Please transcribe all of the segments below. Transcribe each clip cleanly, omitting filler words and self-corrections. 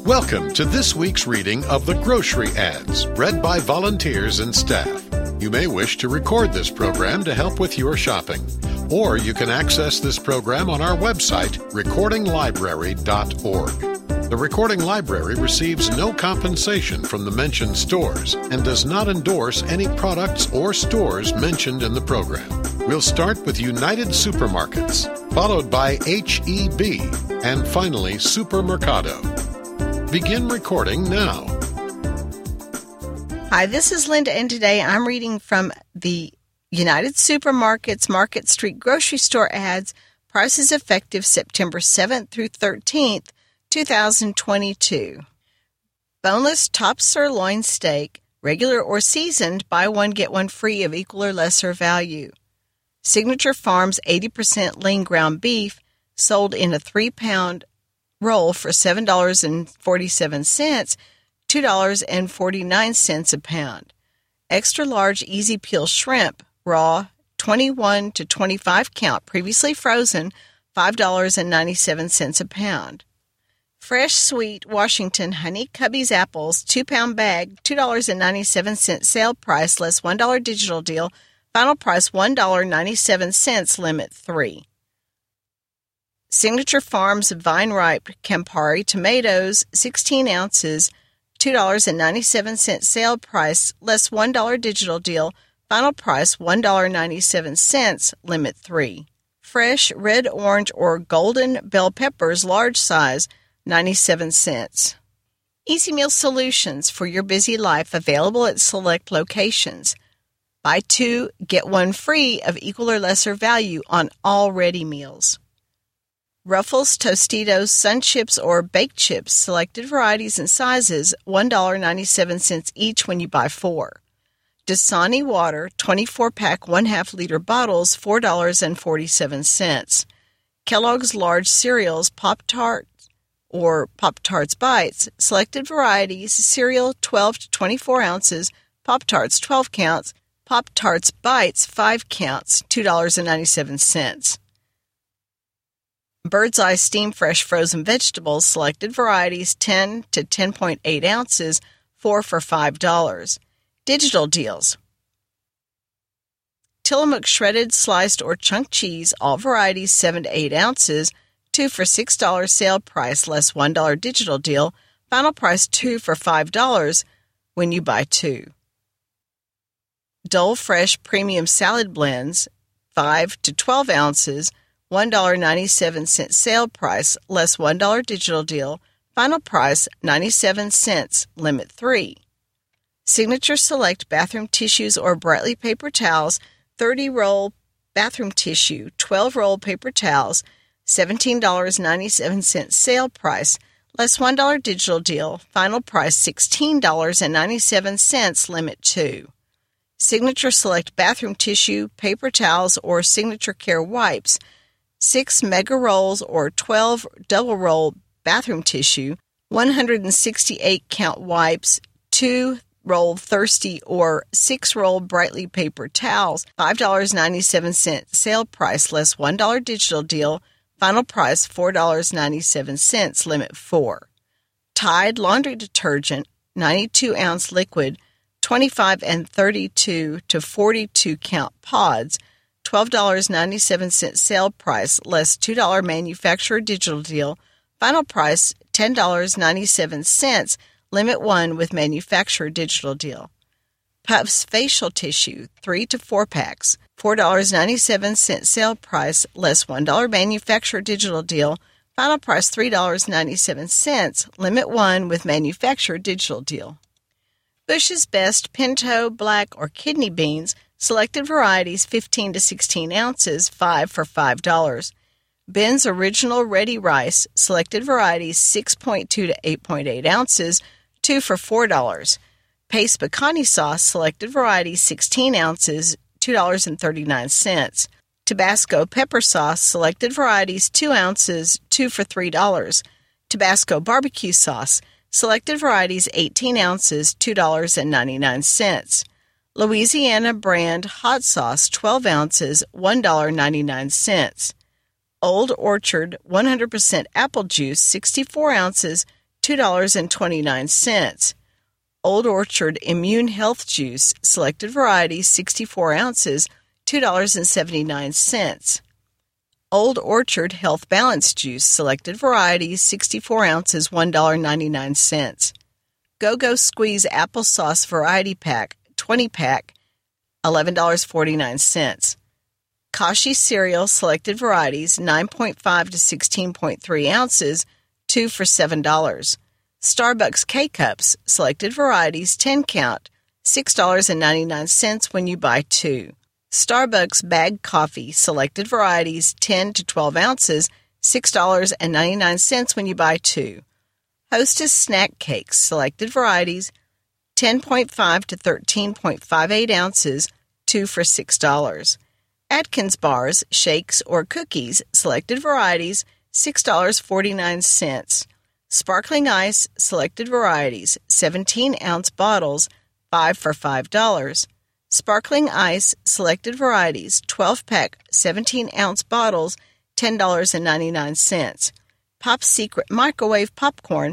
Welcome to this week's reading of the Grocery Ads, read by volunteers and staff. You may wish to record this program to help with your shopping, or you can access this program on our website, recordinglibrary.org. The Recording Library receives no compensation from the mentioned stores and does not endorse any products or stores mentioned in the program. We'll start with United Supermarkets, followed by H-E-B, and finally Supermercado. Begin recording now. Hi, this is Linda, and today I'm reading from the United Supermarkets Market Street Grocery Store Ads, prices effective September 7th through 13th, 2022. Boneless top sirloin steak, regular or seasoned, buy one, get one free of equal or lesser value. Signature Farms 80% lean ground beef, sold in a 3-pound roll for $7.47, $2.49 a pound. Extra large easy peel shrimp, raw, 21 to 25 count, previously frozen, $5.97 a pound. Fresh Sweet Washington Honey Cubby's apples, 2-pound bag, $2.97 sale price, less $1 digital deal, final price $1.97, limit 3. Signature Farms vine-ripe Campari tomatoes, 16 ounces, $2.97 sale price, less $1 digital deal, final price $1.97, limit 3. Fresh red, orange, or golden bell peppers, large size, 97 cents. Easy Meal Solutions for your busy life, available at select locations. Buy 2, get 1 free of equal or lesser value on all ready meals. Ruffles, Tostitos, Sun Chips, or Baked Chips, selected varieties and sizes, $1.97 each when you buy 4. Dasani Water, 24-pack 1/2 liter bottles, $4.47. Kellogg's Large Cereals, Pop-Tarts or Pop-Tarts Bites, selected varieties, cereal 12 to 24 ounces, Pop-Tarts 12 counts, Pop-Tarts Bites 5 counts, $2.97. Bird's Eye Steam Fresh Frozen Vegetables, selected varieties, 10 to 10.8 ounces, 4 for $5. Digital deals. Tillamook Shredded, Sliced, or Chunk Cheese, all varieties, 7 to 8 ounces, 2 for $6 sale price, less $1 digital deal, final price 2 for $5 when you buy 2. Dole Fresh Premium Salad Blends, 5 to 12 ounces, $1.97 sale price, less $1 digital deal, final price 97 cents, limit 3. Signature Select Bathroom Tissues or Brightly Paper Towels, 30-roll bathroom tissue, 12-roll paper towels, $17.97 sale price, less $1 digital deal, final price $16.97, limit 2. Signature Select Bathroom Tissue, Paper Towels, or Signature Care Wipes, 6 mega rolls or 12 double roll bathroom tissue, 168 count wipes, 2 roll Thirsty or 6 roll Brightly paper towels, $5.97 sale price, less $1 digital deal, final price $4.97, limit 4. Tide laundry detergent, 92 ounce liquid, 25 and 32 to 42 count pods, $12.97 sale price, less $2 manufacturer digital deal, final price $10.97, limit 1 with manufacturer digital deal. Puffs facial tissue, 3 to 4 packs, $4.97 sale price, less $1 manufacturer digital deal, final price $3.97, limit 1 with manufacturer digital deal. Bush's Best Pinto, Black, or Kidney Beans, selected varieties, 15 to 16 ounces, 5 for $5. Ben's Original Ready Rice, selected varieties, 6.2 to 8.8 ounces, 2 for $4. Pace Pecani Sauce, selected varieties, 16 ounces, $2.39. Tabasco Pepper Sauce, selected varieties, 2 ounces, 2 for $3. Tabasco Barbecue Sauce, selected varieties, 18 ounces, $2.99. Louisiana brand hot sauce, 12 ounces, $1.99. Old Orchard 100% apple juice, 64 ounces, $2.29. Old Orchard Immune Health Juice, selected varieties, 64 ounces, $2.79. Old Orchard Health Balance Juice, selected varieties, 64 ounces, $1.99. Go-Go Squeeze Applesauce Variety Pack, 20-pack, $11.49. Kashi Cereal, selected varieties, 9.5 to 16.3 ounces, 2 for $7. Starbucks K-Cups, selected varieties, 10 count, $6.99 when you buy 2. Starbucks Bag Coffee, selected varieties, 10 to 12 ounces, $6.99 when you buy 2. Hostess Snack Cakes, selected varieties, 10.5 to 13.58 ounces, 2 for $6. Atkins Bars, Shakes, or Cookies, selected varieties, $6.49. Sparkling Ice, selected varieties, 17-ounce bottles, 5 for $5. Sparkling Ice, selected varieties, 12-pack, 17-ounce bottles, $10.99. Pop Secret Microwave Popcorn,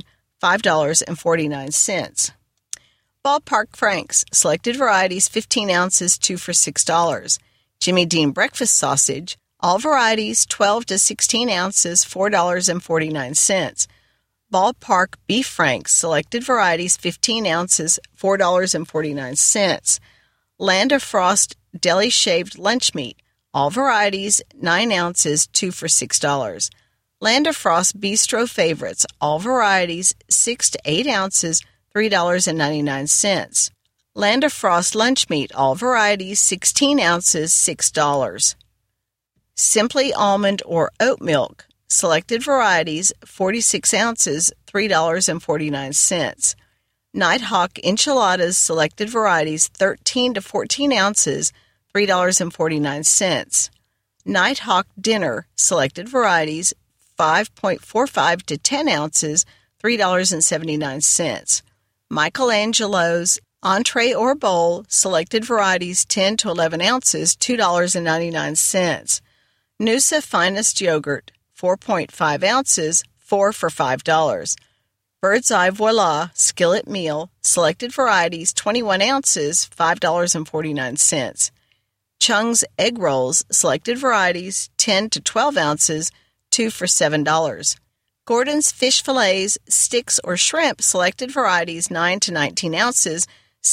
$5.49. Ballpark Franks, selected varieties, 15 ounces, 2 for $6. Jimmy Dean Breakfast Sausage, all varieties, 12 to 16 ounces, $4.49. Ballpark Beef Franks, selected varieties, 15 ounces, $4.49. Land of Frost Deli Shaved Lunch Meat, all varieties, 9 ounces, 2 for $6. Land of Frost Bistro Favorites, all varieties, 6 to 8 ounces, $3.99. Land of Frost Lunch Meat, all varieties, 16 ounces, $6. Simply Almond or Oat Milk, selected varieties, 46 ounces, $3.49. Nighthawk Enchiladas, selected varieties, 13 to 14 ounces, $3.49. Nighthawk Dinner, selected varieties, 5.45 to 10 ounces, $3.79. Michelangelo's Entree or Bowl, selected varieties, 10 to 11 ounces, $2.99. Noosa Finest Yogurt, 4.5 ounces, 4 for $5. Bird's Eye Voila Skillet Meal, selected varieties, 21 ounces, $5.49. Chung's Egg Rolls, selected varieties, 10 to 12 ounces, 2 for $7. Gordon's Fish Fillets, Sticks or Shrimp, selected varieties, 9 to 19 ounces,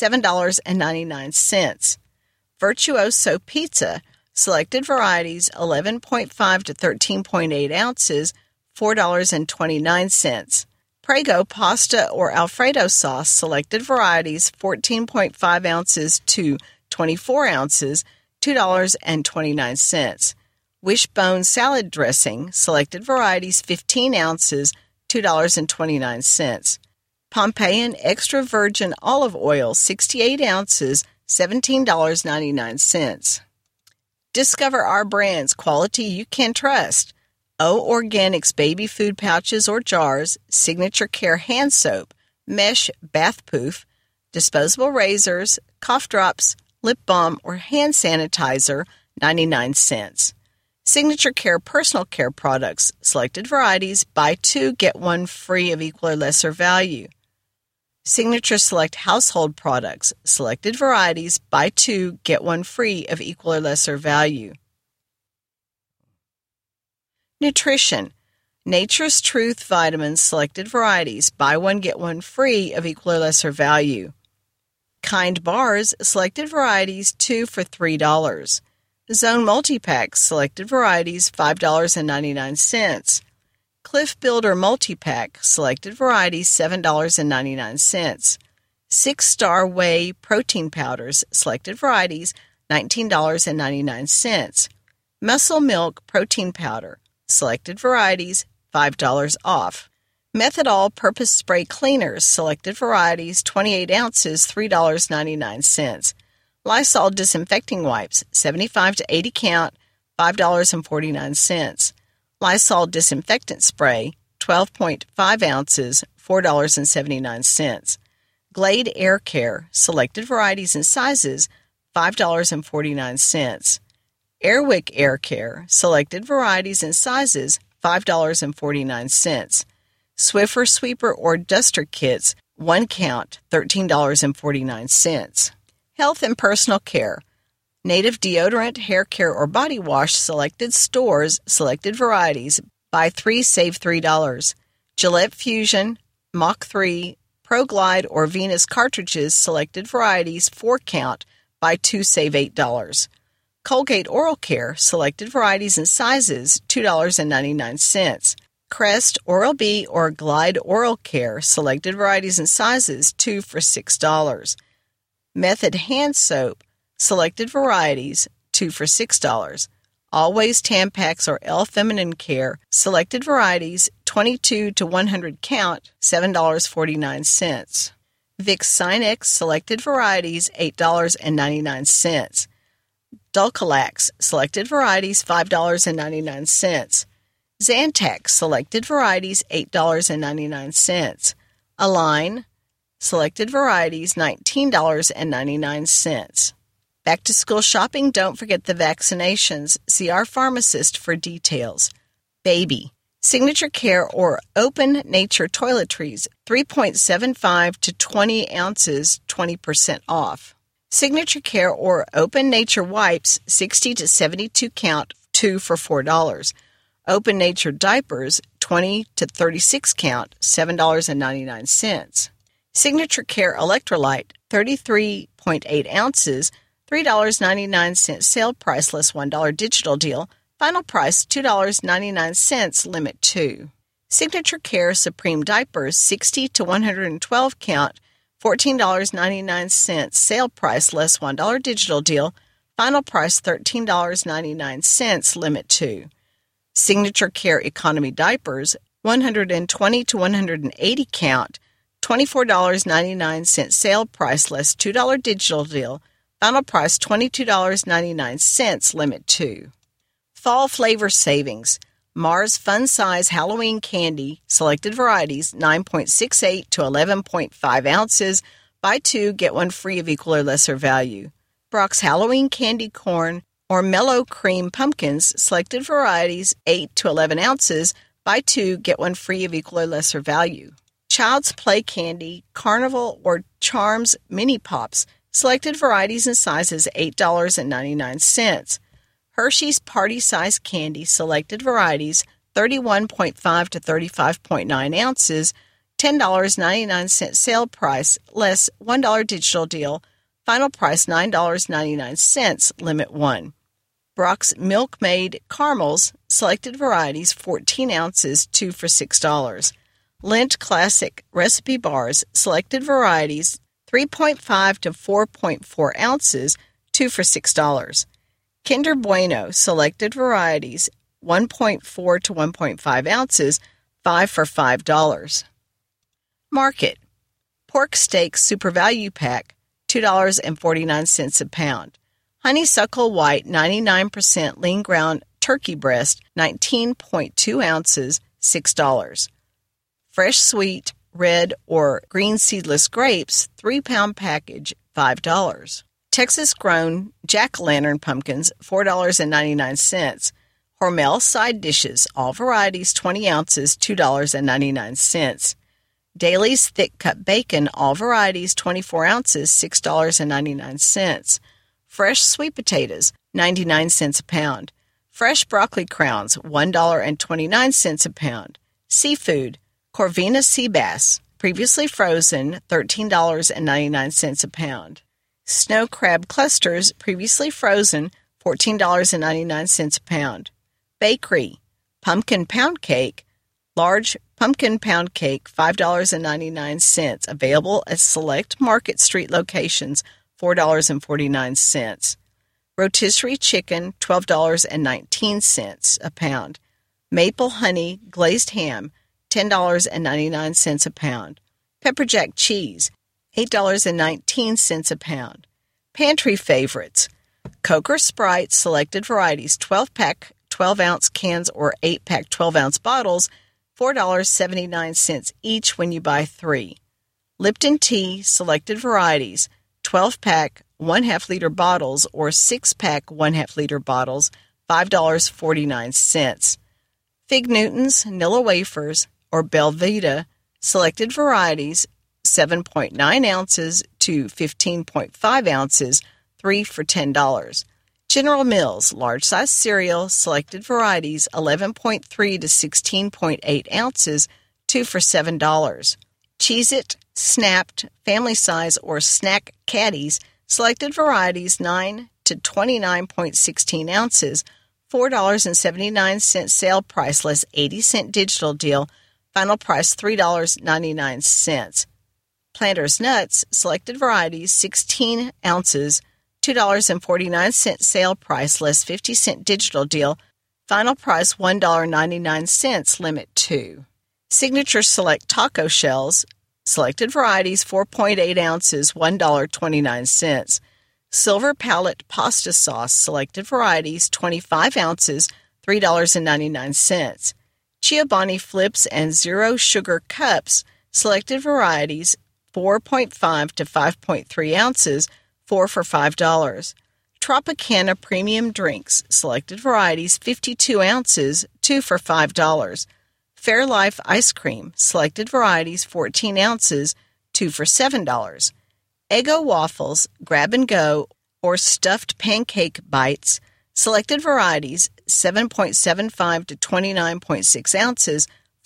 $7.99. Virtuoso Pizza, selected varieties, 11.5 to 13.8 ounces, $4.29. Prego Pasta or Alfredo Sauce, selected varieties, 14.5 ounces to 24 ounces, $2.29. Wishbone Salad Dressing, selected varieties, 15 ounces, $2.29. Pompeian Extra Virgin Olive Oil, 68 ounces, $17.99. Discover our brands, quality you can trust. O Organics baby food pouches or jars, Signature Care hand soap, mesh bath poof, disposable razors, cough drops, lip balm, or hand sanitizer, 99 cents. Signature Care personal care products, selected varieties, buy 2, get 1 free of equal or lesser value. Signature Select household products, selected varieties, buy 2, get 1 free of equal or lesser value. Nutrition. Nature's Truth vitamins, selected varieties, buy 1, get 1 free of equal or lesser value. Kind bars, selected varieties, 2 for $3. Zone multi-packs, selected varieties, $5.99. Cliff Builder multi-pack, selected varieties, $7.99. 6-Star Whey protein powders, selected varieties, $19.99. Muscle Milk protein powder, selected varieties, $5 off. Methadol Purpose Spray Cleaners, selected varieties, 28 ounces, $3.99. Lysol Disinfecting Wipes, 75 to 80 count, $5.49. Lysol Disinfectant Spray, 12.5 ounces, $4.79. Glade Air Care, selected varieties and sizes, $5.49. Airwick Air Care, selected varieties and sizes, $5.49. Swiffer sweeper or duster kits, 1 count, $13.49. Health and personal care. Native deodorant, hair care, or body wash, selected stores, selected varieties. Buy 3, save $3. Gillette Fusion, Mach 3, Pro Glide, or Venus cartridges, selected varieties, 4 count. Buy 2, save $8. Colgate Oral Care, selected varieties and sizes, $2.99. Crest Oral-B or Glide Oral Care, selected varieties and sizes, 2 for $6. Method Hand Soap, selected varieties, 2 for $6. Always Tampax or L Feminine Care, selected varieties, 22 to 100 count, $7.49. Vicks Sinex, selected varieties, $8.99. Dulcolax, selected varieties, $5.99. Zantac, selected varieties, $8.99. Align, selected varieties, $19.99. Back to school shopping, don't forget the vaccinations. See our pharmacist for details. Baby, Signature Care or Open Nature Toiletries, 3.75 to 20 ounces, 20% off. Signature Care or Open Nature Wipes, 60 to 72 count, 2 for $4. Open Nature Diapers, 20 to 36 count, $7.99. Signature Care Electrolyte, 33.8 ounces, $3.99 sale price less $1 digital deal. Final price $2.99, limit 2. Signature Care Supreme Diapers, 60 to 112 count, $14.99 sale price less $1 digital deal. Final price $13.99, limit 2. Signature Care Economy Diapers, 120 to 180 count, $24.99 sale price less $2 digital deal. Final price $22.99, limit 2. Fall Flavor Savings. Mars Fun Size Halloween Candy, selected varieties, 9.68 to 11.5 ounces. Buy 2, get 1 free of equal or lesser value. Brock's Halloween Candy Corn or Mellow Cream Pumpkins, selected varieties, 8 to 11 ounces. Buy 2, get 1 free of equal or lesser value. Child's Play Candy, Carnival or Charms Mini Pops, selected varieties and sizes, $8.99. Hershey's Party Size Candy, selected varieties, 31.5 to 35.9 ounces, $10.99 sale price, less $1 digital deal. Final price $9.99, limit 1. Brock's Milkmaid Caramels, selected varieties, 14 ounces, 2 for $6. Lindt Classic Recipe Bars, selected varieties, 3.5 to 4.4 ounces, 2 for $6. Kinder Bueno, selected varieties, 1.4 to 1.5 ounces, 5 for $5. Market. Pork Steak Super Value Pack, $2.49 a pound. Honeysuckle White 99% lean ground turkey breast, 19.2 ounces, $6. Fresh Sweet red or green seedless grapes, 3-pound package, $5. Texas-grown jack-o'-lantern pumpkins, $4.99. Hormel side dishes, all varieties, 20 ounces, $2.99. Daly's thick-cut bacon, all varieties, 24 ounces, $6.99. Fresh sweet potatoes, 99 cents a pound. Fresh broccoli crowns, $1.29 a pound. Seafood, Corvina sea bass, previously frozen, $13.99 a pound. Snow crab clusters, previously frozen, $14.99 a pound. Bakery, pumpkin pound cake, large pumpkin pound cake, $5.99, available at select Market Street locations, $4.49. Rotisserie chicken, $12.19 a pound. Maple honey glazed ham, $10.99 a pound. Pepper jack cheese, $8.19 a pound. Pantry favorites, Coke or Sprite, selected varieties, 12-pack 12-ounce cans or 8-pack 12-ounce bottles, $4.79 each when you buy 3. Lipton tea, selected varieties, 12-pack 1/2-liter bottles or 6-pack 1/2-liter bottles, $5.49. Fig Newtons, Nilla wafers, or Belvita, selected varieties, 7.9 ounces to 15.5 ounces, 3 for $10. General Mills, large-size cereal, selected varieties, 11.3 to 16.8 ounces, 2 for $7. Cheez-It, Snapped, family size or snack caddies, selected varieties, 9 to 29.16 ounces, $4.79 sale price less 80-cent digital deal, final price $3.99. Planters Nuts, selected varieties, 16 ounces, $2.49 sale price less 50-cent digital deal, final price $1.99, limit 2. Signature Select Taco Shells, selected varieties, 4.8 ounces, $1.29. Silver Palette Pasta Sauce, selected varieties, 25 ounces, $3.99. Chobani Flips and Zero Sugar Cups, selected varieties, 4.5 to 5.3 ounces, 4 for $5. Tropicana Premium Drinks, selected varieties, 52 ounces, 2 for $5. Fairlife Ice Cream, selected varieties, 14 ounces, 2 for $7. Eggo Waffles, Grab and Go, or Stuffed Pancake Bites, selected varieties, 7.75 to 29.6 ounces,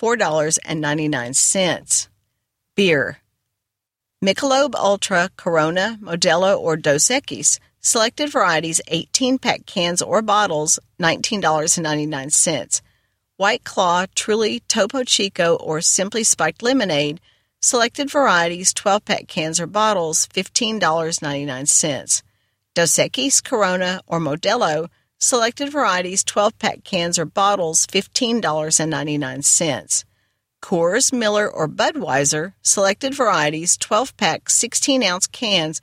$4.99. Beer. Michelob Ultra, Corona, Modelo, or Dos Equis, selected varieties, 18-pack cans or bottles, $19.99. White Claw, Truly, Topo Chico, or Simply Spiked Lemonade, selected varieties, 12-pack cans or bottles, $15.99. Dos Equis, Corona, or Modelo, selected varieties, 12-pack cans or bottles, $15.99. Coors, Miller, or Budweiser, selected varieties, 12-pack 16-ounce cans,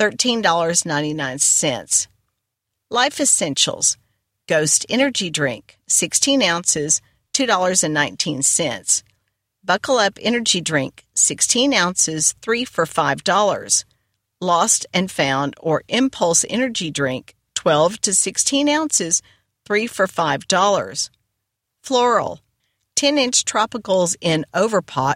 $13.99. Life Essentials, Ghost Energy Drink, 16 ounces, $2.19. Buckle Up Energy Drink, 16 ounces, 3 for $5. Lost and Found or Impulse Energy Drink, 12 to 16 ounces, 3 for $5. Floral, 10-inch tropicals in Overpot,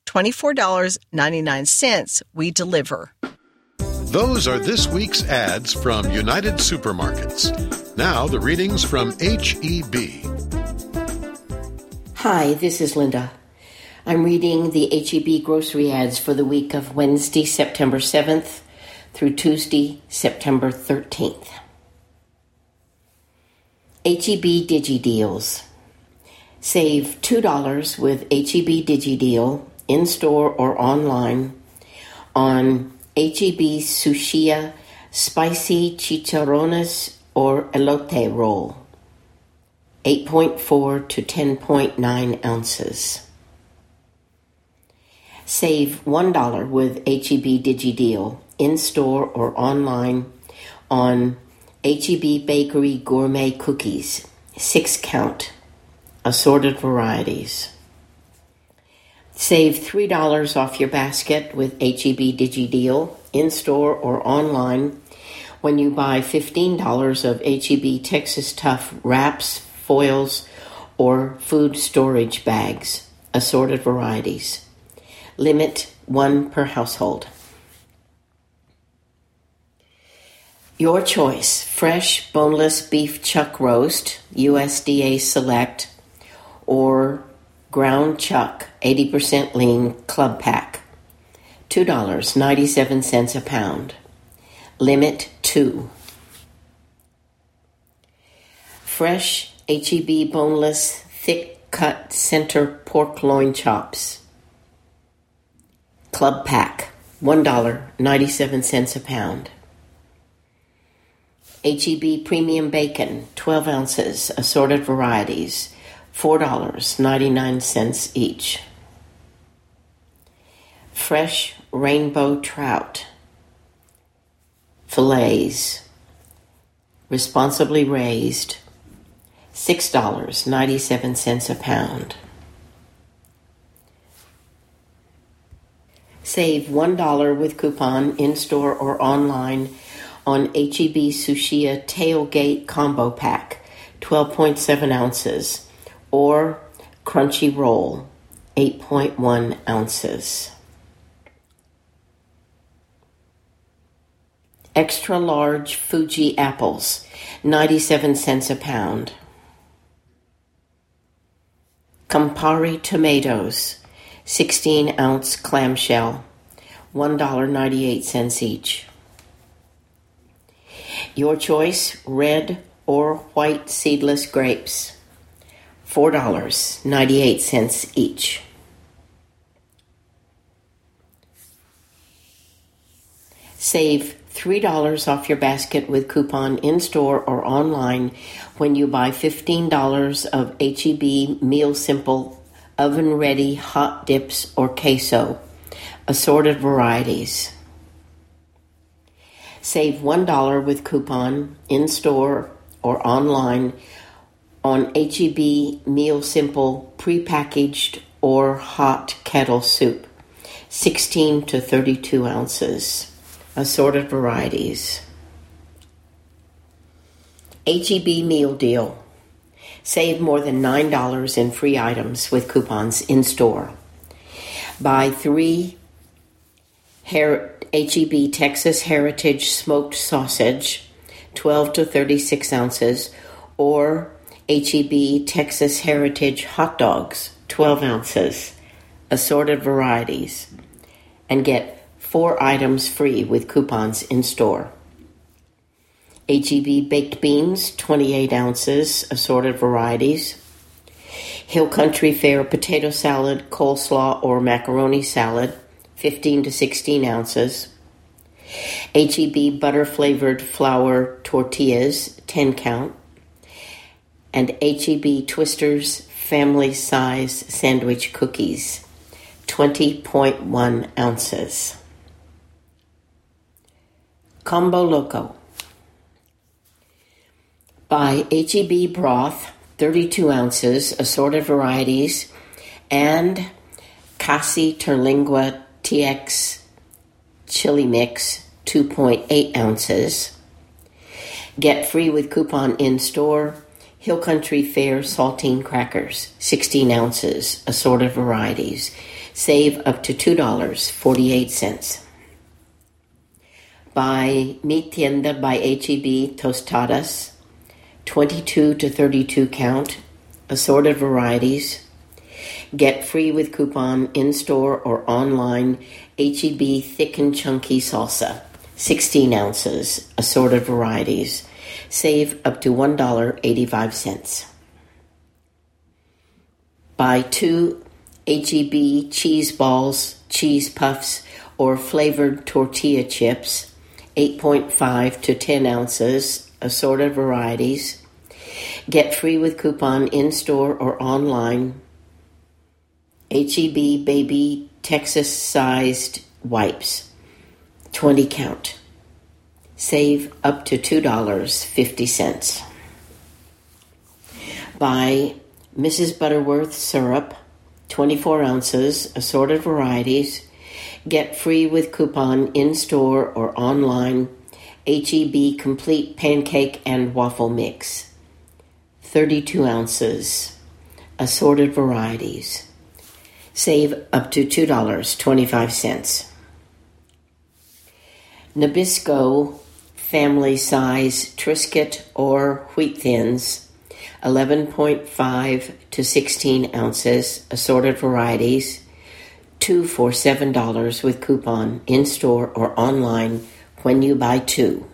$24.99. We deliver. Those are this week's ads from United Supermarkets. Now the readings from H-E-B. Hi, this is Linda. I'm reading the H-E-B grocery ads for the week of Wednesday, September 7th through Tuesday, September 13th. H-E-B Digi Deals. Save $2 with H-E-B Digi Deal in-store or online on H-E-B Sushia Spicy Chicharrones or Elote Roll, 8.4 to 10.9 ounces. Save $1 with H-E-B Digi Deal in-store or online on H-E-B Bakery Gourmet Cookies, 6-count, assorted varieties. Save $3 off your basket with H-E-B Digi Deal in-store or online when you buy $15 of H-E-B Texas Tough wraps, foils, or food storage bags, assorted varieties. Limit 1 per household. Your choice: fresh boneless beef chuck roast, USDA Select, or ground chuck, 80% lean club pack, $2.97 a pound. Limit 2. Fresh H-E-B boneless thick cut center pork loin chops, club pack, $1.97 a pound. H-E-B premium bacon, 12 ounces, assorted varieties, $4.99 each. Fresh rainbow trout fillets, responsibly raised, $6.97 a pound. Save $1 with coupon in-store or online on H-E-B Sushia Tailgate Combo Pack, 12.7 ounces, or Crunchy Roll, 8.1 ounces. Extra large Fuji apples, 97 cents a pound. Campari tomatoes, 16-ounce clamshell, $1.98 each. Your choice, red or white seedless grapes, $4.98 each. Save $3 off your basket with coupon in-store or online when you buy $15 of H-E-B Meal Simple oven-ready hot dips or queso, assorted varieties. Save $1 with coupon in-store or online on H-E-B Meal Simple prepackaged or hot kettle soup, 16 to 32 ounces. Assorted varieties. H-E-B Meal Deal. Save more than $9 in free items with coupons in-store. Buy 3 H-E-B Texas Heritage Smoked Sausage, 12 to 36 ounces, or H-E-B Texas Heritage Hot Dogs, 12 ounces. Assorted varieties. And get 4 items free with coupons in-store. H-E-B Baked Beans, 28 ounces, assorted varieties. Hill Country Fare Potato Salad, Coleslaw, or Macaroni Salad, 15 to 16 ounces. H-E-B Butter-Flavored Flour Tortillas, 10 count. And H-E-B Twisters Family Size Sandwich Cookies, 20.1 ounces. Combo Loco. Buy H-E-B broth, 32 ounces, assorted varieties, and Casi Terlingua TX chili mix, 2.8 ounces. Get free with coupon in-store. Hill Country Fare saltine crackers, 16 ounces, assorted varieties. Save up to $2.48. Buy Mi Tienda by H-E-B tostadas, 22 to 32 count, assorted varieties. Get free with coupon in-store or online. H-E-B thick and chunky salsa, 16 ounces, assorted varieties. Save up to $1.85. Buy 2 H-E-B cheese balls, cheese puffs, or flavored tortilla chips, 8.5 to 10 ounces, assorted varieties. Get free with coupon in-store or online. H-E-B Baby Texas-sized wipes, 20 count. Save up to $2.50. Buy Mrs. Butterworth syrup, 24 ounces, assorted varieties. Get free with coupon in-store or online. H-E-B Complete Pancake and Waffle Mix, 32 ounces, assorted varieties. Save up to $2.25. Nabisco family size Triscuit or Wheat Thins, 11.5 to 16 ounces, assorted varieties. 2 for $7 with coupon in-store or online when you buy 2.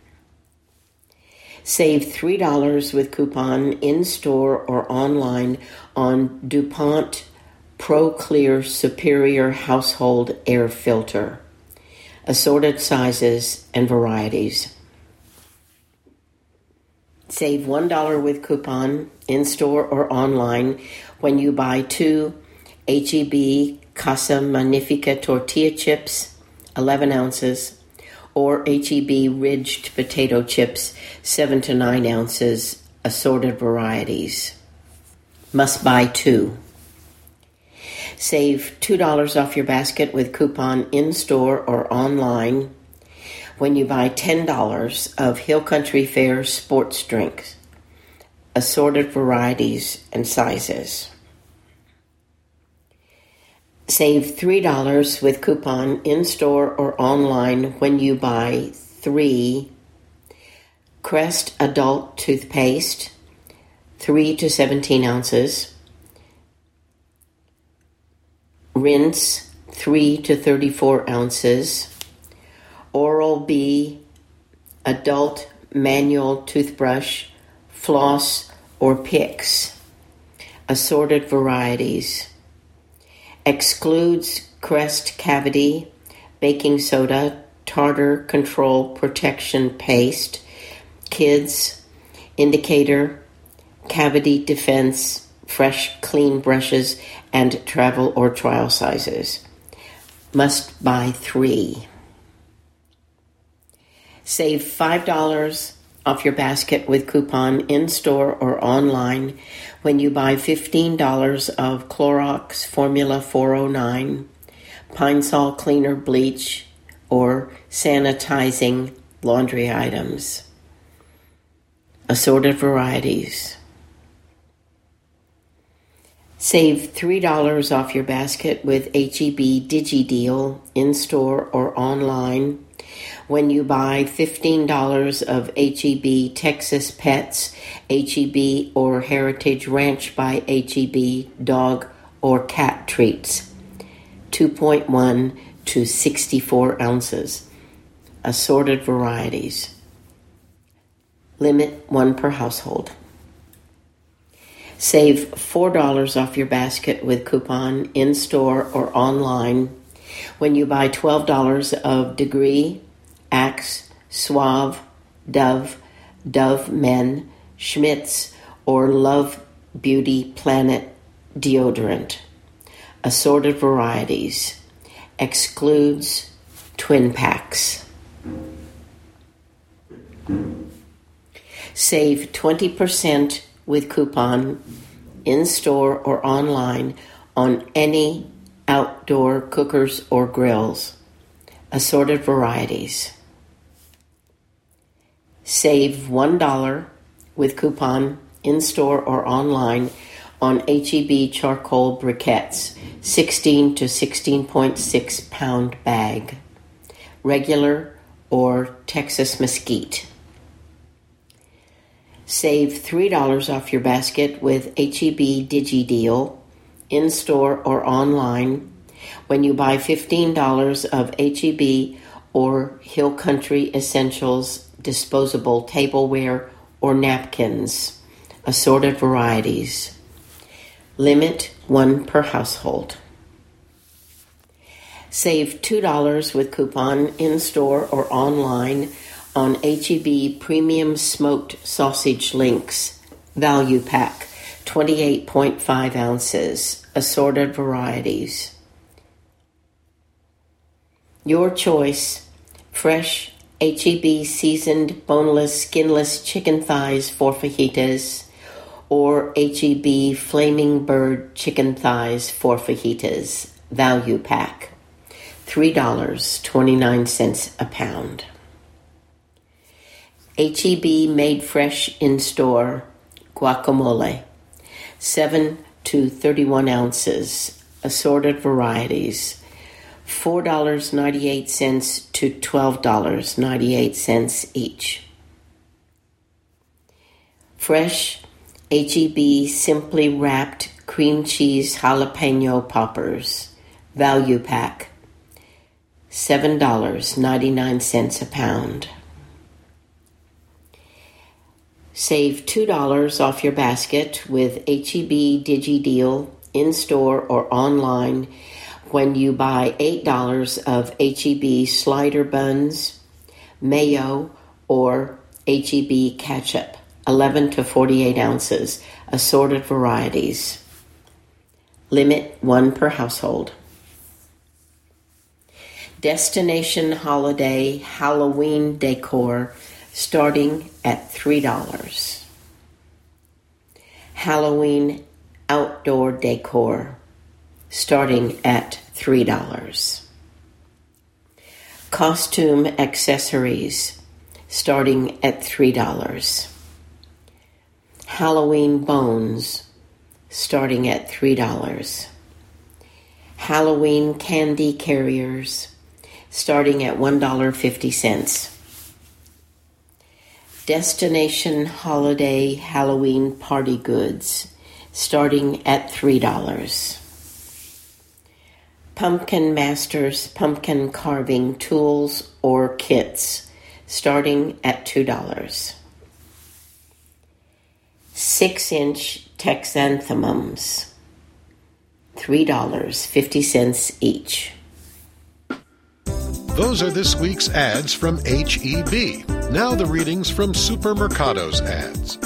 Save $3 with coupon in-store or online on DuPont Pro Clear Superior Household Air Filter, assorted sizes and varieties. Save $1 with coupon in-store or online when you buy 2 H-E-B Casa Magnifica tortilla chips, 11 ounces, or H-E-B ridged potato chips, 7 to 9 ounces, assorted varieties. Must buy 2. Save $2 off your basket with coupon in-store or online when you buy $10 of Hill Country Fare sports drinks, assorted varieties and sizes. Save $3 with coupon in-store or online when you buy 3 Crest Adult Toothpaste, 3 to 17 ounces, Rinse, 3 to 34 ounces, Oral-B Adult Manual Toothbrush, Floss, or Picks, assorted varieties. Excludes Crest Cavity, Baking Soda, Tartar Control Protection Paste, Kids, Indicator, Cavity Defense, Fresh Clean Brushes, and travel or trial sizes. Must buy 3. Save $5 off your basket with coupon in-store or online when you buy $15 of Clorox Formula 409, Pine Sol Cleaner Bleach, or sanitizing laundry items. Assorted varieties. Save $3 off your basket with H-E-B DigiDeal in-store or online when you buy $15 of H-E-B Texas Pets, H-E-B or Heritage Ranch by H-E-B dog or cat treats, 2.1 to 64 ounces, assorted varieties. Limit 1 per household. Save $4 off your basket with coupon in-store or online when you buy $12 of Degree, Axe, Suave, Dove, Dove Men, Schmitz, or Love Beauty Planet deodorant. Assorted varieties. Excludes twin packs. Save 20% with coupon in-store or online on any outdoor cookers or grills. Assorted varieties. Save $1 with coupon in-store or online on H-E-B charcoal briquettes, 16 to 16.6 pound bag, regular or Texas mesquite. Save $3 off your basket with H-E-B DigiDeal in-store or online when you buy $15 of H-E-B or Hill Country Essentials disposable tableware or napkins, assorted varieties. Limit 1 per household. Save $2 with coupon in-store or online on H-E-B Premium Smoked Sausage Links Value Pack, 28.5 ounces, assorted varieties. Your choice: fresh H-E-B seasoned boneless, skinless chicken thighs for fajitas, or H-E-B Flaming Bird chicken thighs for fajitas, value pack, $3.29 a pound. H-E-B Made Fresh in-store guacamole, 7 to 31 ounces, assorted varieties, $4.98 to $12.98 each. Fresh H-E-B Simply Wrapped Cream Cheese Jalapeno Poppers, value pack, $7.99 a pound. Save $2 off your basket with H-E-B DigiDeal in-store or online when you buy $8 of H-E-B slider buns, mayo, or H-E-B ketchup, 11 to 48 ounces, assorted varieties. Limit 1 per household. Destination Holiday Halloween Decor, starting at $3. Halloween Outdoor Decor, starting at $3. Costume Accessories, starting at $3. Halloween Bones, starting at $3. Halloween candy carriers, starting at $1.50. Destination Holiday Halloween party goods, starting at $3. Pumpkin Masters pumpkin carving tools or kits, starting at $2. 6-inch Texanthemums, $3.50 each. Those are this week's ads from H-E-B. Now the readings from Supermercado's ads.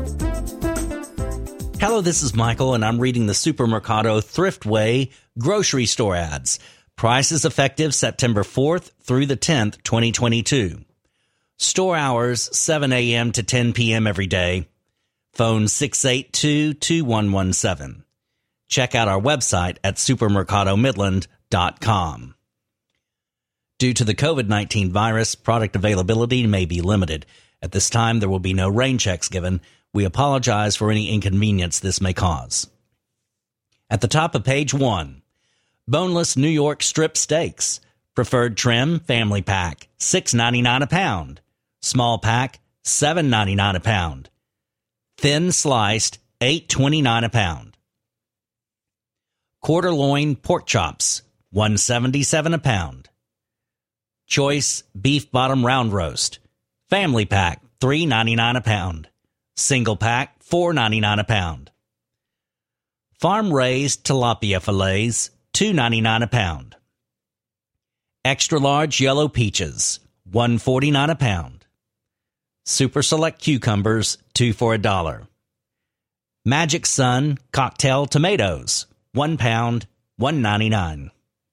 Hello, this is Michael, and I'm reading the Supermercado Thriftway grocery store ads. Prices effective September 4th through the 10th, 2022. Store hours, 7 a.m. to 10 p.m. every day. Phone 682-2117. Check out our website at supermercadomidland.com. Due to the COVID-19 virus, product availability may be limited. At this time, there will be no rain checks given. We apologize for any inconvenience this may cause. At the top of page 1, boneless New York strip steaks. Preferred trim, family pack, $6.99 a pound. Small pack, $7.99 a pound. Thin sliced, $8.29 a pound. Quarter loin pork chops, $1.77 a pound. Choice beef bottom round roast, family pack, $3.99 a pound. Single pack, $4.99 a pound. Farm raised tilapia fillets, $2.99 a pound. Extra large yellow peaches, $1.49 a pound. Super select cucumbers, 2 for $1. Magic Sun cocktail tomatoes, 1 pound, $1.99.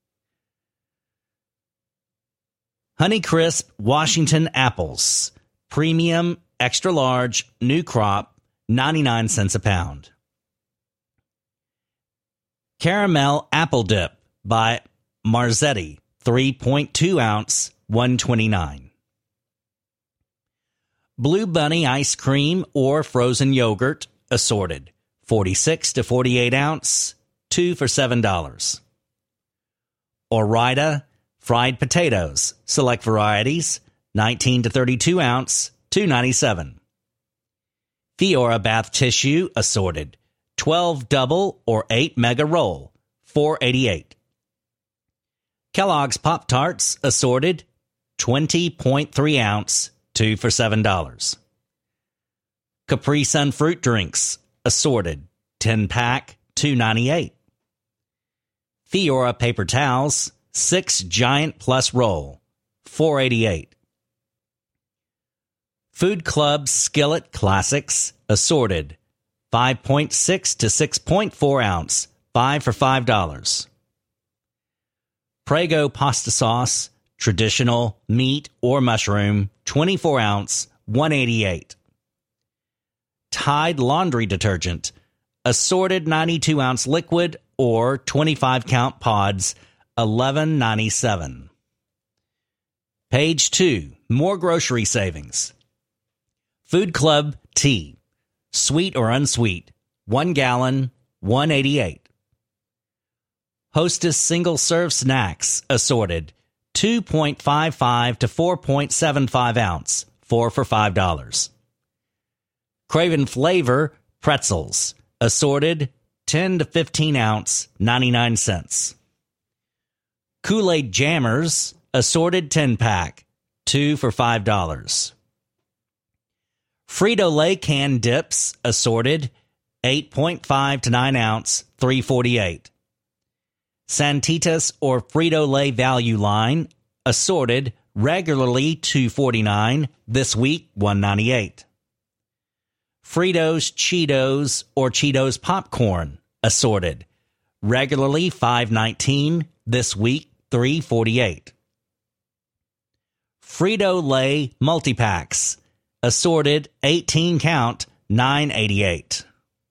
Honeycrisp Washington apples, premium, extra large, new crop, 99 cents a pound. Caramel apple dip by Marzetti, 3.2 ounce, $1.29. Blue Bunny ice cream or frozen yogurt, assorted, 46 to 48 ounce, 2 for $7. Ore-Ida fried potatoes, select varieties, 19 to 32 ounce, $2.97. Fiora bath tissue, assorted, 12 double or 8 mega roll, $4.88. Kellogg's Pop-Tarts, assorted, 20.3 ounce, 2 for $7. Capri Sun fruit drinks, assorted, 10 pack, $2.98. Fiora paper towels, 6 giant plus roll, $4.88. Food Club Skillet Classics, assorted, 5.6 to 6.4 ounce, 5 for $5. Prego pasta sauce, traditional, meat or mushroom, 24 ounce, $1.88. Tide laundry detergent, assorted 92 ounce liquid or 25 count pods, $11.97. Page 2, more grocery savings. Food Club tea, sweet or unsweet, 1 gallon, $1.88. Hostess single serve snacks, assorted, 2.55 to 4.75 ounce, 4 for $5. Craven Flavor pretzels, assorted, 10 to 15 ounce, 99 cents. Kool-Aid Jammers, assorted 10 pack, 2 for $5. Frito-Lay canned dips, assorted, 8.5 to 9 ounce, $3.48. Santitas or Frito-Lay value line, assorted, regularly $2.49, this week $1.98. Fritos Cheetos or Cheetos popcorn, assorted, regularly $5.19, this week $3.48. Frito-Lay multi-packs, assorted 18 count, $9.88.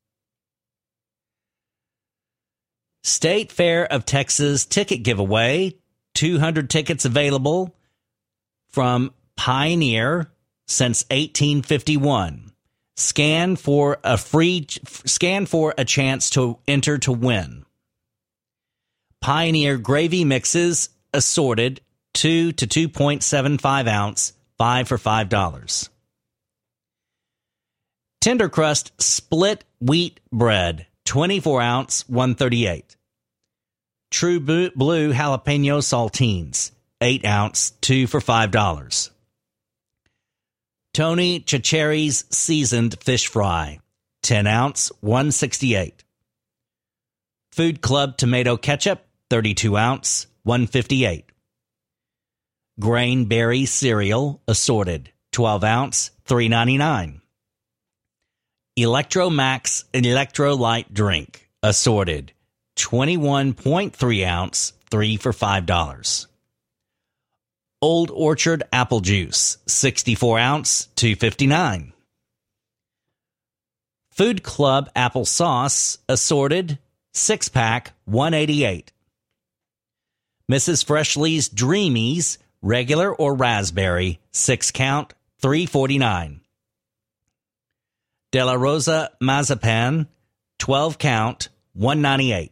State Fair of Texas ticket giveaway, 200 tickets available from Pioneer since 1851. Scan for a chance to enter to win. Pioneer gravy mixes, assorted, 2 to 2.75 ounce, 5 for $5. Tender Crust split wheat bread, 24 ounce, $1.38. True Blue jalapeno saltines, 8 ounce, 2 for $5. Tony Chacheri's seasoned fish fry, 10 ounce, $1.68. Food Club tomato ketchup, 32 ounce, $1.58. Grain Berry cereal, assorted, 12 ounce, $3.99. Electro Max Electrolyte drink, assorted, 21.3 ounce, 3 for $5. Old Orchard apple juice, 64 ounce, $2.59. Food Club apple sauce, assorted, 6-pack, $1.88. Mrs. Freshley's Dreamies, regular or raspberry, 6 count, $3.49. De La Rosa Mazapan, 12 count, $1.98.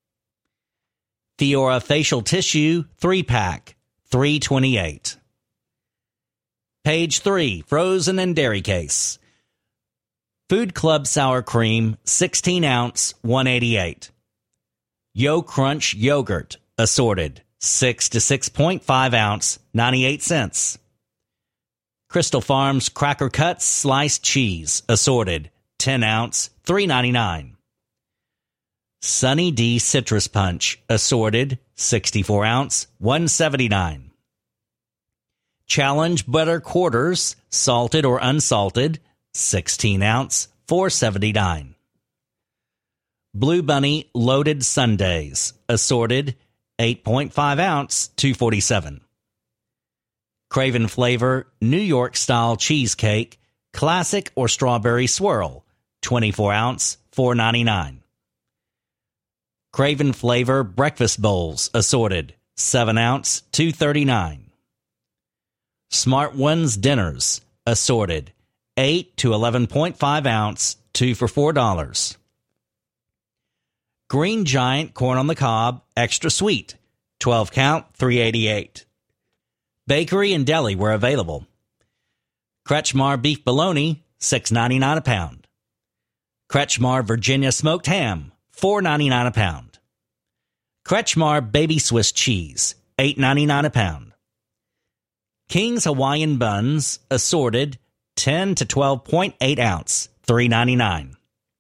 Fiora facial tissue, 3-pack, $3.28. Page 3, frozen and dairy case. Food Club sour cream, 16 ounce, $1.88. Yo Crunch yogurt, assorted, 6 to 6.5 ounce, 98 cents. Crystal Farms Cracker Cuts sliced cheese, assorted, 10 ounce, $3.99. Sunny D Citrus Punch, assorted, 64 ounce, $1.79. Challenge Butter Quarters, salted or unsalted, 16 ounce, $4.79. Blue Bunny Loaded Sundaes, assorted, 8.5 ounce, $2.47. Craven Flavor New York Style Cheesecake, Classic or Strawberry Swirl, 24 ounce, $4.99. Craven Flavor Breakfast Bowls, assorted, 7 ounce, $2.39. Smart Ones Dinners, assorted, 8 to 11.5 ounce, 2 for $4. Green Giant Corn on the Cob, extra sweet, 12 count, $3.88. Bakery and deli were available. Kretschmar Beef Bologna, $6.99 a pound. Kretschmar Virginia Smoked Ham, $4.99 a pound. Kretschmar Baby Swiss Cheese, $8.99 a pound. King's Hawaiian Buns, assorted, 10 to 12.8 ounce, $3.99.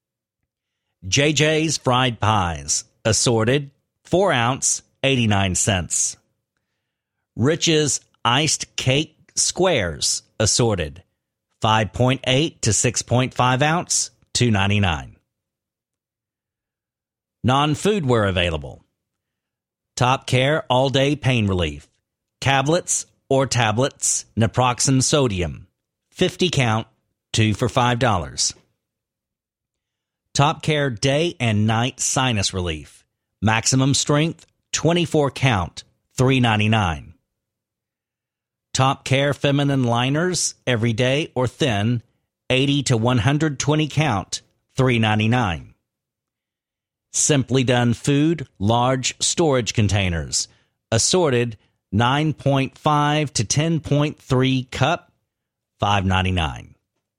JJ's Fried Pies, assorted, 4 ounce, 89 cents. Rich's Iced Cake Squares, assorted, 5.8 to 6.5 ounce, $2.99. Non-food were available. Top Care All Day Pain Relief, Cablets or tablets, naproxen sodium, 50 count, 2 for $5. Top Care Day and Night Sinus Relief, maximum strength, 24 count, $3.99. Top Care Feminine Liners, everyday or thin, 80 to 120 count, $3.99. Simply Done Food large storage containers, assorted, 9.5 to 10.3 cup, $5.99.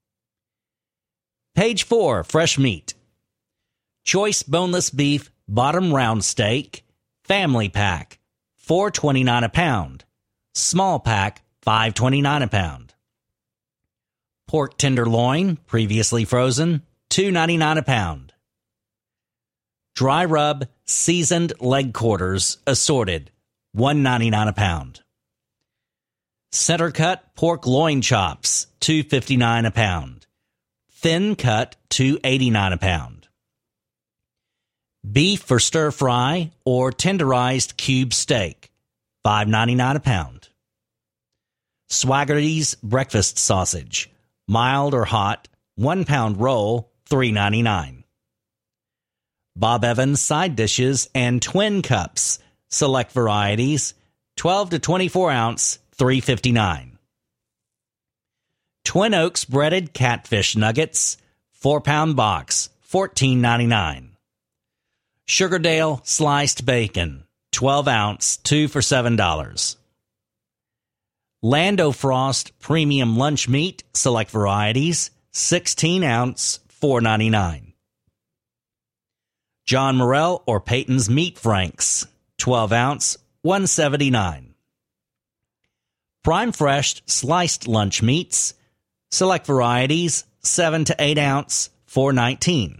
Page 4, fresh meat. Choice boneless beef bottom round steak, family pack, $4.29 a pound. Small pack, $5.29 a pound. Pork tenderloin, previously frozen, $2.99 a pound. Dry rub seasoned leg quarters, assorted, $1.99 a pound. Center cut pork loin chops, $2.59 a pound. Thin cut, $2.89 a pound. Beef for stir fry or tenderized cube steak, $5.99 a pound. Swaggerty's breakfast sausage, mild or hot, 1 pound roll, $3.99. Bob Evans side dishes and twin cups, select varieties, 12 to 24 ounce, $3.59. Twin Oaks breaded catfish nuggets, 4-pound box, $14.99. Sugardale sliced bacon, 12 ounce, 2 for $7. Lando Frost Premium Lunch Meat, select varieties, 16 ounce, $4.99. John Morrell or Peyton's Meat Franks, 12 ounce, $1.79. Prime Fresh Sliced Lunch Meats, select varieties, 7 to 8 ounce, $4.19.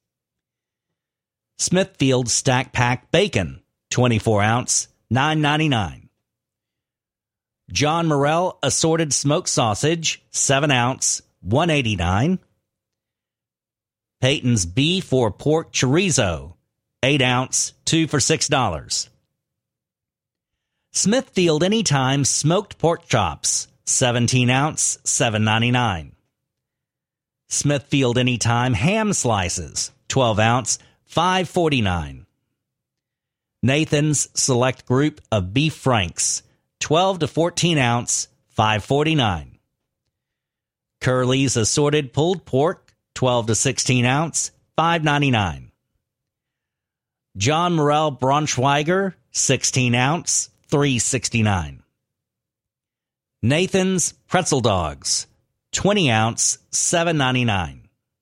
Smithfield Stack Pack Bacon, 24 ounce, $9.99. John Morrell Assorted Smoked Sausage, 7 ounce, $1.89. Peyton's Beef or Pork Chorizo, 8 ounce, 2 for $6. Smithfield Anytime Smoked Pork Chops, 17 ounce, $7.99. Smithfield Anytime Ham Slices, 12 ounce, $5.49. Nathan's Select Group of Beef Franks, 12 to 14 ounce, $5.49. Curly's Assorted Pulled Pork, 12 to 16 ounce, $5.99. John Morrell Braunschweiger, 16 ounce, $3.69. Nathan's Pretzel Dogs, 20 ounce, $7.99.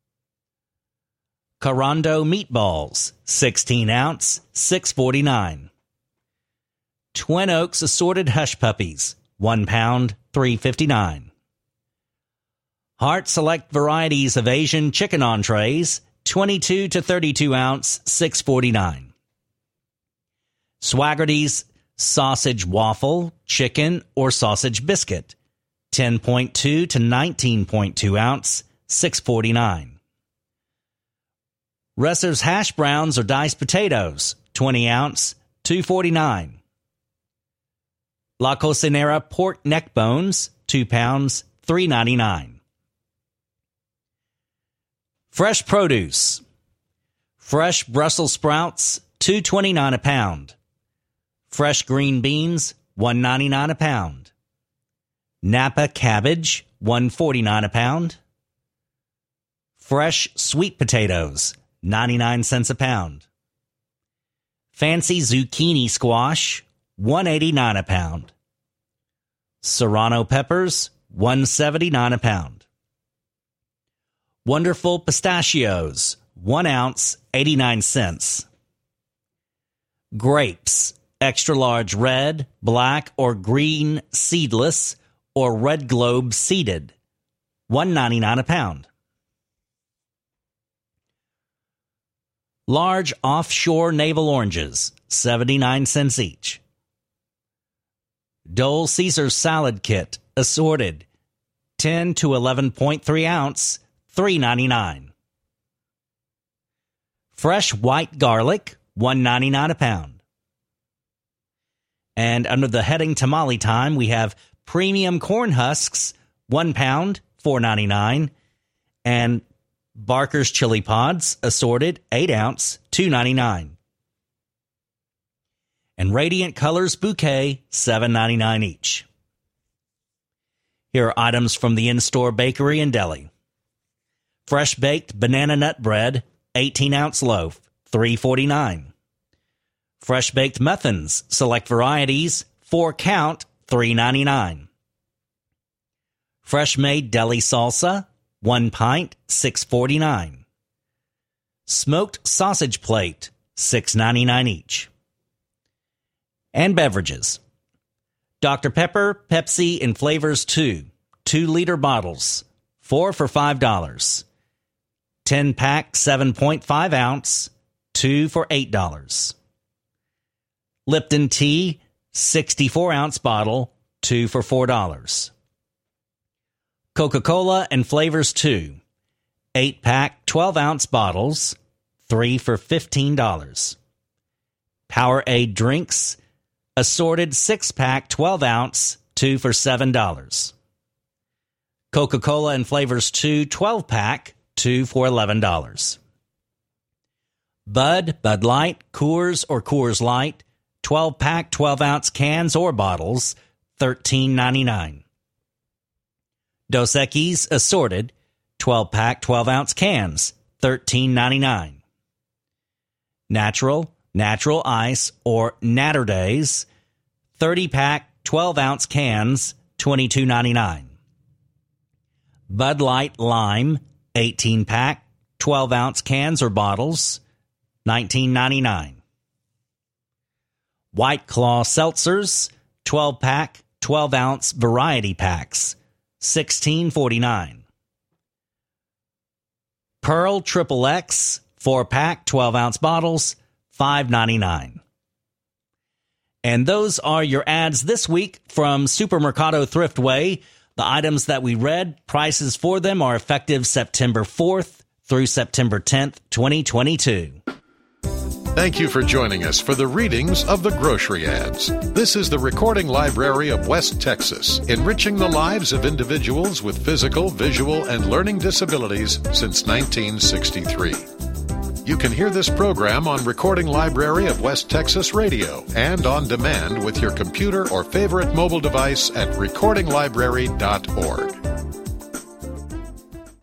Carando Meatballs, 16 ounce, $6.49. Twin Oaks Assorted Hush Puppies, 1 pound, $3.59. Hart Select Varieties of Asian Chicken Entrees, 22 to 32 ounce, $6.49. Swaggerty's Sausage Waffle, Chicken, or Sausage Biscuit, 10.2 to 19.2 ounce, $6.49. Resser's Hash Browns or Diced Potatoes, 20 ounce, $2.49. La Cocinera Pork Neck Bones, 2 pounds, $3.99. Fresh Produce. Fresh Brussels sprouts, $2.29 a pound. Fresh green beans, $1.99 a pound. Napa cabbage, $1.49 a pound. Fresh sweet potatoes, 99 cents a pound. Fancy zucchini squash, $1.89 a pound. Serrano peppers, $1.79 a pound. Wonderful pistachios, 1 ounce, 89 cents. Grapes, extra large red, black, or green seedless, or red globe seeded, $1.99 a pound. Large offshore navel oranges, 79 cents each. Dole Caesar salad kit, assorted, 10 to 11.3 ounce, $3.99. Fresh white garlic, $1.99 a pound. And under the heading Tamale Time, we have premium corn husks, 1 pound, $4.99, and Barker's chili pods, assorted, 8 ounce, $2.99. And Radiant Colors bouquet, $7.99 each. Here are items from the in-store bakery and deli. Fresh baked banana nut bread, 18-ounce loaf, $3.49. Fresh baked muffins, select varieties, 4 count, $3.99. Fresh made deli salsa, 1 pint, $6.49. Smoked sausage plate, $6.99 each. And beverages. Dr. Pepper, Pepsi, and Flavors 2, 2-liter bottles, 4 for $5. 10-pack, 7.5 ounce, 2 for $8. Lipton Tea, 64-ounce bottle, 2 for $4. Coca-Cola and Flavors 2, 8-pack, 12-ounce bottles, 3 for $15. Powerade drinks, assorted 6-pack, 12-ounce, 2 for $7. Coca-Cola and Flavors 2, 12-pack, 2 for $11. Bud, Bud Light, Coors or Coors Light, 12-pack, 12-ounce cans or bottles, $13.99. Dos Equis assorted, 12-pack, 12-ounce cans, $13.99. Natural, Natural Ice or Naturdays, 30-pack, 12-ounce cans, $22.99. Bud Light Lime, 18-pack, 12-ounce cans or bottles, $19.99. White Claw Seltzers, 12-pack, 12-ounce variety packs, $16.49. Pearl Triple X, 4-pack, 12-ounce bottles, $5.99. And those are your ads this week from Supermercado Thriftway. The items that we read, prices for them are effective September 4th through September 10th, 2022. Thank you for joining us for the readings of the grocery ads. This is the Recording Library of West Texas, enriching the lives of individuals with physical, visual, and learning disabilities since 1963. You can hear this program on Recording Library of West Texas Radio and on demand with your computer or favorite mobile device at recordinglibrary.org.